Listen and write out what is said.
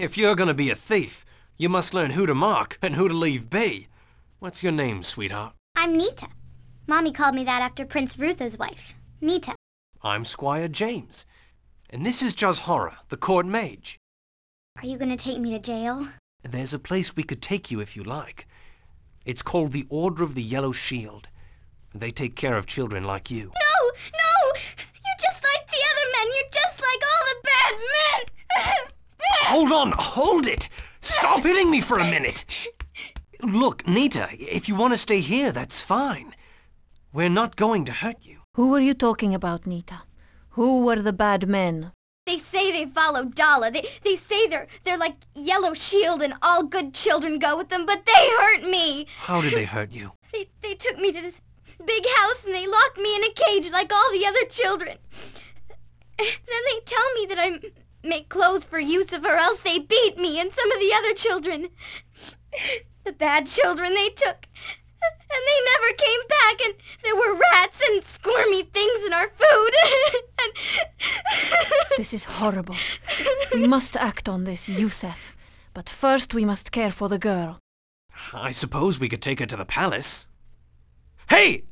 If you're gonna be a thief, you must learn who to mark and who to leave be. What's your name, sweetheart? I'm Nita. Mommy called me that after Prince Rutha's wife. Nita. I'm Squire James. And this is Jazhora, the court mage. Are you gonna take me to jail? There's a place we could take you if you like. It's called the Order of the Yellow Shield. They take care of children like you. No! No! You're just like the other men! You're just like all the bad men! Hold on! Hold it! Stop hitting me for a minute! Look, Nita, if you want to stay here, that's fine. We're not going to hurt you. Who are you talking about, Nita? Who were the bad men? They say they follow Dala. They say they're like Yellow Shield and all good children go with them, but they hurt me! How did they hurt you? They took me to this big house and they locked me in a cage like all the other children. Then they tell me that I make clothes for Yusuf or else they beat me and some of the other children. The bad children they took. And they never came back, and there were rats and squirmy things in our food. This is horrible. We must act on this, Yusuf. But first we must care for the girl. I suppose we could take her to the palace. Hey!